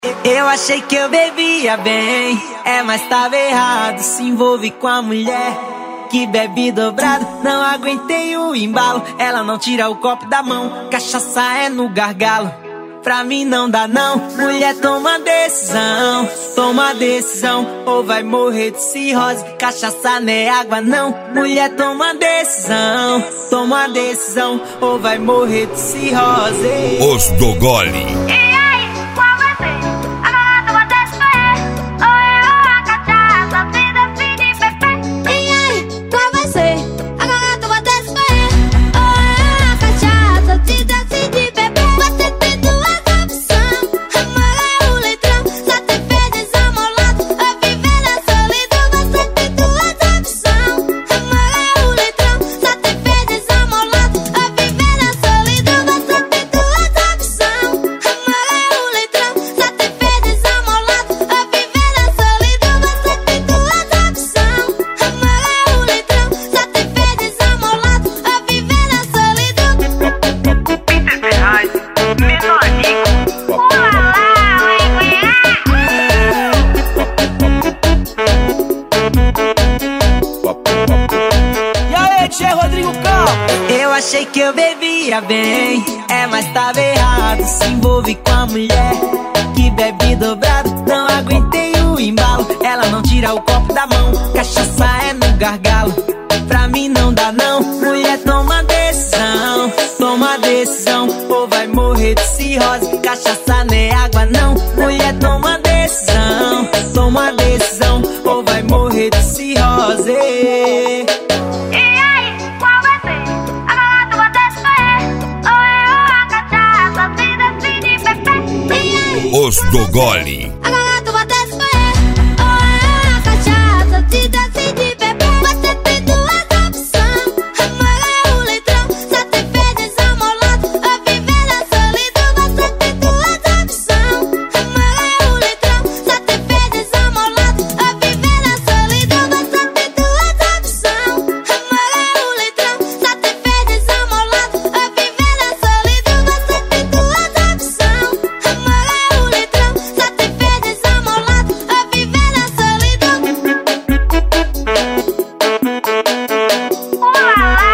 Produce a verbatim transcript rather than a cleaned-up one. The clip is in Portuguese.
Eu achei que eu bebia bem, é, mas tava errado. Se envolve com a mulher que bebe dobrado. Não aguentei o embalo, ela não tira o copo da mão. Cachaça é no gargalo, pra mim não dá não. Mulher, toma decisão, toma decisão, ou vai morrer de cirrose. Cachaça não é água não. Mulher, toma decisão, toma decisão, ou vai morrer de cirrose. Os do Gole. Eu achei que eu bebia bem, é, mas tava errado. Se envolve com a mulher que bebe dobrado. Não aguentei o embalo, ela não tira o copo da mão. Cachaça é no gargalo, pra mim não dá não. Mulher, toma decisão, toma decisão, ou vai morrer de cirrose. Cachaça não é água não. Mulher, toma decisão, toma decisão, ou vai morrer de cirrose. Os do Gole. Agora tu vai escolher, ou é a cachaça, te decide beber. Você tem duas opções, amor é o litrão. Só te fez desamolado, a viver na solidão. Você tem duas opções, amor é o litrão. Só te fez desamolado, a viver na solidão. Você tem duas opções, amor é o litrão. Só te fez desamolado, a viver na solidão. Você tem duas opções, amor é o litrão. Só te fez desamolado, a viver na solidão. Ulala.